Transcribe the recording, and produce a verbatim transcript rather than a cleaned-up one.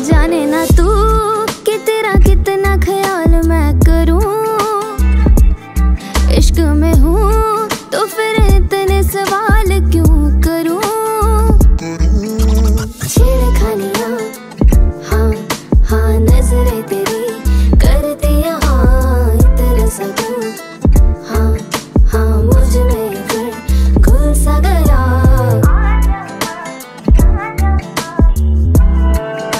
जाने ना तू कि तेरा कितना ख्याल मैं करूं। इश्क में हूँ तो फिर